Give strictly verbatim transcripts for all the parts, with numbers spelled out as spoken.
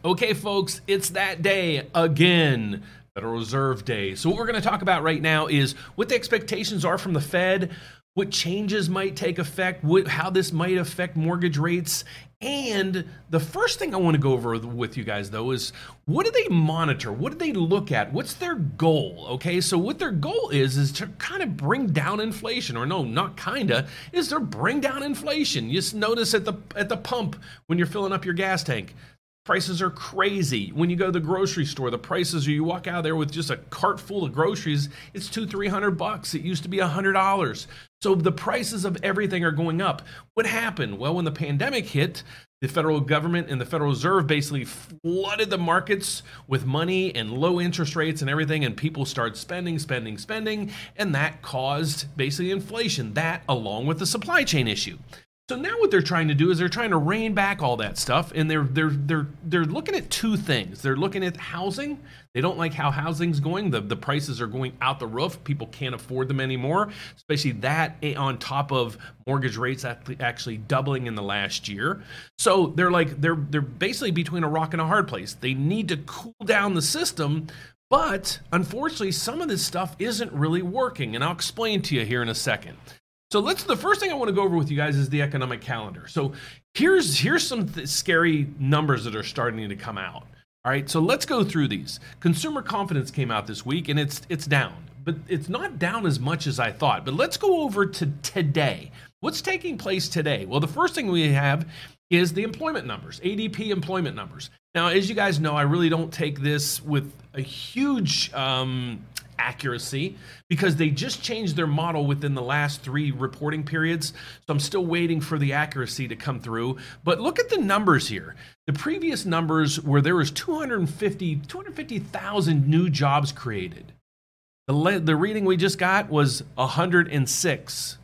Okay, folks, it's that day again, Federal Reserve Day. So what we're going to talk about right now is what the expectations are from the Fed, what changes might take effect, what, how this might affect mortgage rates. And the first thing I want to go over with you guys, though, is what do they monitor? What do they look at? What's their goal? Okay, so what their goal is, is to kind of bring down inflation, or no, not kind of, is to bring down inflation. You just notice at the, at the pump when you're filling up your gas tank, prices are crazy. When you go to the grocery store, the prices, or you walk out there with just a cart full of groceries, it's two, three hundred bucks. It used to be a hundred dollars. So the prices of everything are going up. What happened? Well, when the pandemic hit, the federal government and the Federal Reserve basically flooded the markets with money and low interest rates and everything, and people started spending, spending, spending, and that caused basically inflation. That, along with the supply chain issue. So now what they're trying to do is they're trying to rein back all that stuff, and they're they're they're they're looking at two things. They're looking at housing. They don't like how housing's going. The the prices are going out the roof. People can't afford them anymore, especially that on top of mortgage rates actually doubling in the last year. So they're like they're they're basically between a rock and a hard place. They need to cool down the system. But unfortunately, some of this stuff isn't really working, and I'll explain to you here in a second. So let's, the first thing I want to go over with you guys is the economic calendar. So here's here's some th- scary numbers that are starting to come out. All right, so let's go through these. Consumer confidence came out this week, and it's it's down, but it's not down as much as I thought. But let's go over to today. What's taking place today? Well, the first thing we have is the employment numbers, A D P employment numbers. Now, as you guys know, I really don't take this with a huge um, accuracy because they just changed their model within the last three reporting periods. So I'm still waiting for the accuracy to come through. But look at the numbers here. The previous numbers where there was two hundred fifty thousand new jobs created. The, le- the reading we just got was one hundred six.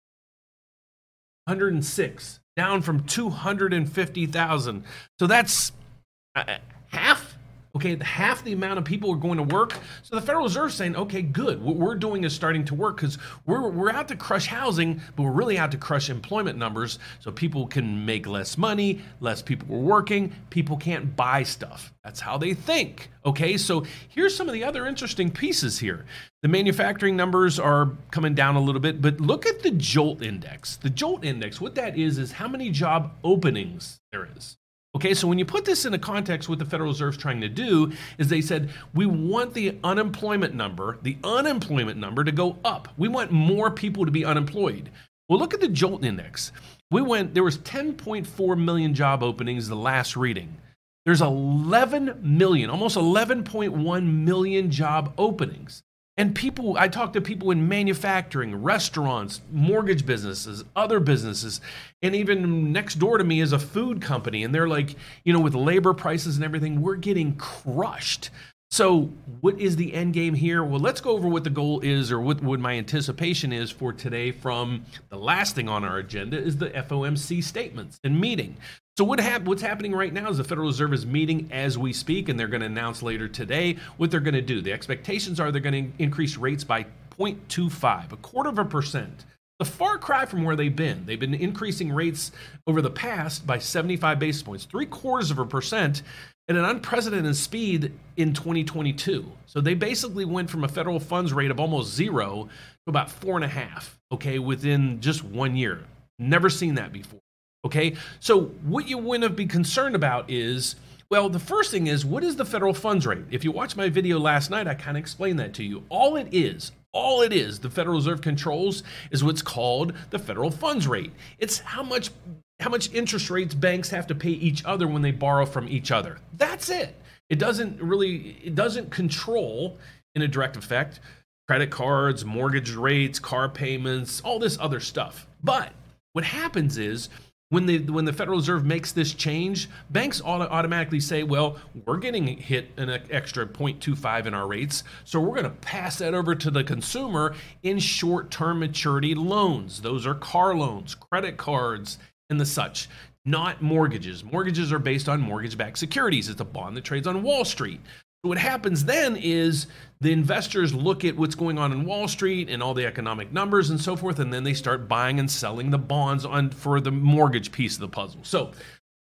one hundred six, down from two hundred fifty thousand. So that's uh, half. Okay, half the amount of people are going to work. So the Federal Reserve is saying, okay, good. What we're doing is starting to work because we're we're out to crush housing, but we're really out to crush employment numbers so people can make less money, less people are working, people can't buy stuff. That's how they think. Okay, so here's some of the other interesting pieces here. The manufacturing numbers are coming down a little bit, but look at the JOLT index. The JOLT index, what that is, is how many job openings there is. Okay, so when you put this in a context, what the Federal Reserve is trying to do is they said, we want the unemployment number, the unemployment number to go up. We want more people to be unemployed. Well, look at the JOLT index. We went, there was ten point four million job openings the last reading. There's eleven million, almost eleven point one million job openings. And people, I talk to people in manufacturing, restaurants, mortgage businesses, other businesses, and even next door to me is a food company. And they're like, you know, with labor prices and everything, we're getting crushed. So what is the end game here? Well, let's go over what the goal is, or what, what my anticipation is for today from the last thing on our agenda is the F O M C statements and meeting. So what hap- what's happening right now is the Federal Reserve is meeting as we speak, and they're going to announce later today what they're going to do. The expectations are they're going to increase rates by zero point two five, a quarter of a percent. The far cry from where they've been. They've been increasing rates over the past by seventy-five basis points, three quarters of a percent at an unprecedented speed in twenty twenty-two. So they basically went from a federal funds rate of almost zero to about four and a half, okay, within just one year. Never seen that before. Okay, so what you want to be concerned about is, well, the first thing is, what is the federal funds rate? If you watched my video last night, I kind of explained that to you. All it is, all it is, the Federal Reserve controls is what's called the federal funds rate. It's how much how much interest rates banks have to pay each other when they borrow from each other. That's it. It doesn't really, it doesn't control, in a direct effect, credit cards, mortgage rates, car payments, all this other stuff. But what happens is, When the when the Federal Reserve makes this change, banks auto- automatically say, well, we're getting hit an extra zero point two five in our rates, so we're going to pass that over to the consumer in short-term maturity loans. Those are car loans, credit cards, and the such, not mortgages. Mortgages are based on mortgage-backed securities. It's a bond that trades on Wall Street. So what happens then is the investors look at what's going on in Wall Street and all the economic numbers and so forth, and then they start buying and selling the bonds on for the mortgage piece of the puzzle. So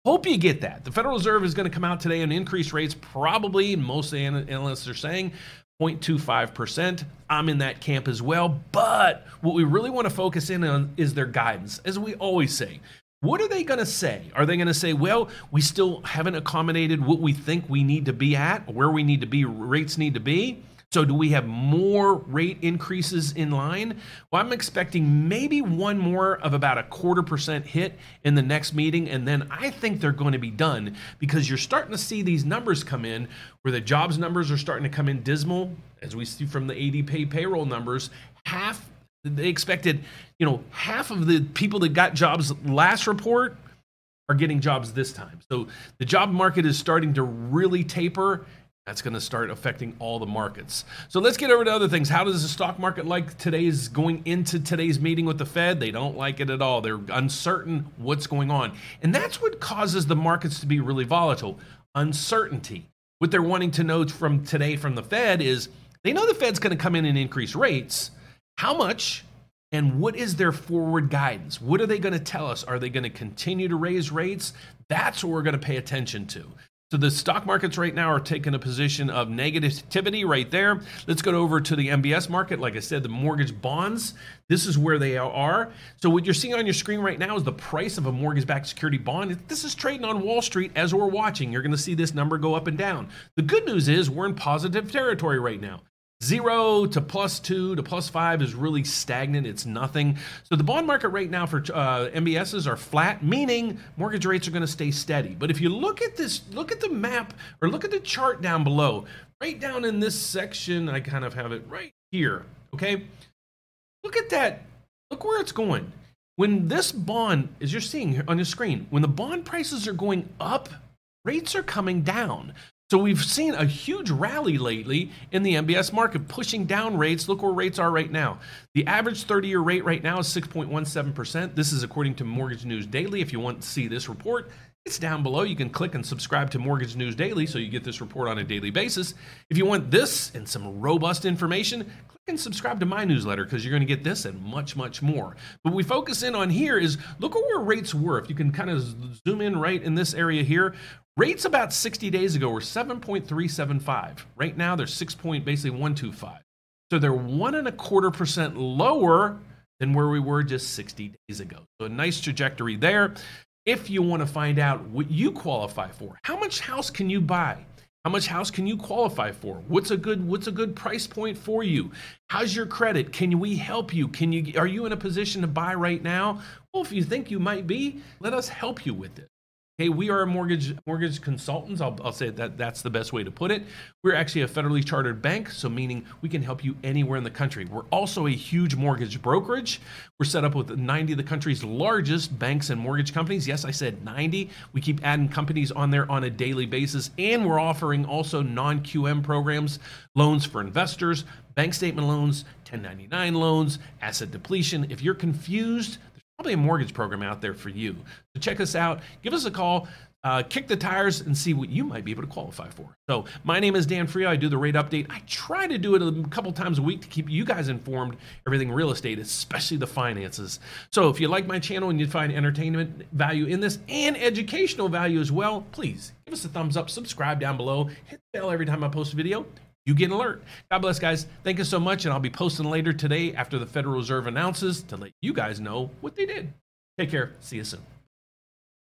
Hope you get that. The Federal Reserve is going to come out today and increase rates, probably, most analysts are saying, zero point two five percent. I'm in that camp as well. But what we really want to focus in on is their guidance. As we always say, what are they going to say? Are they going to say, well, we still haven't accommodated what we think we need to be at, where we need to be, rates need to be? So do we have more rate increases in line? Well, I'm expecting maybe one more of about a quarter percent hit in the next meeting, and then I think they're going to be done, because you're starting to see these numbers come in where the jobs numbers are starting to come in dismal, as we see from the A D P payroll numbers. Half, they expected, you know, half of the people that got jobs last report are getting jobs this time. So the job market is starting to really taper. That's going to start affecting all the markets. So let's get over to other things. How does the stock market like today's going into today's meeting with the Fed? They don't like it at all. They're uncertain what's going on. And that's what causes the markets to be really volatile. Uncertainty. What they're wanting to know from today from the Fed is they know the Fed's going to come in and increase rates. How much? And what is their forward guidance? What are they going to tell us? Are they going to continue to raise rates? That's what we're going to pay attention to. So the stock markets right now are taking a position of negativity right there. Let's go over to the M B S market. Like I said, the mortgage bonds, this is where they are. So what you're seeing on your screen right now is the price of a mortgage-backed security bond. This is trading on Wall Street as we're watching. You're going to see this number go up and down. The good news is we're in positive territory right now. Zero to plus two to plus five is really stagnant. It's nothing. So the bond market right now for uh, M B Ss are flat, meaning mortgage rates are going to stay steady. But if you look at this, look at the map or look at the chart down below, right down in this section, I kind of have it right here. Okay. Look at that. Look where it's going. When this bond, as you're seeing here on your screen, when the bond prices are going up, rates are coming down. So we've seen a huge rally lately in the M B S market, pushing down rates. Look where rates are right now. The average thirty-year rate right now is six point one seven percent. This is according to Mortgage News Daily. If you want to see this report, it's down below. You can click and subscribe to Mortgage News Daily so you get this report on a daily basis. If you want this and some robust information, click and subscribe to my newsletter, because you're going to get this and much, much more. But we focus in on here is look at where rates were. If you can kind of zoom in right in this area here, rates about sixty days ago were seven point three seven five. Right now they're six point basically one two five. So they're one and a quarter percent lower than where we were just sixty days ago. So a nice trajectory there. If you want to find out what you qualify for, how much house can you buy? How much house can you qualify for? What's a good what's a good price point for you? How's your credit? Can we help you? Can you are you in a position to buy right now? Well, if you think you might be, let us help you with it. Hey, we are mortgage mortgage consultants. I'll, I'll say that that's the best way to put it. We're actually a federally chartered bank, so meaning we can help you anywhere in the country. We're also a huge mortgage brokerage. We're set up with ninety of the country's largest banks and mortgage companies. Yes, I said ninety. We keep adding companies on there on a daily basis, and we're offering also non-Q M programs, loans for investors, bank statement loans, ten ninety-nine loans, asset depletion. If you're confused, probably a mortgage program out there for you. So check us out. Give us a call. Uh, kick the tires and see what you might be able to qualify for. So my name is Dan Frio. I do the rate update. I try to do it a couple times a week to keep you guys informed, everything real estate, especially the finances. So if you like my channel and you find entertainment value in this and educational value as well, please give us a thumbs up, subscribe down below, hit the bell every time I post a video. You get an alert. God bless, guys. Thank you so much, and I'll be posting later today after the Federal Reserve announces to let you guys know what they did. Take care. See you soon.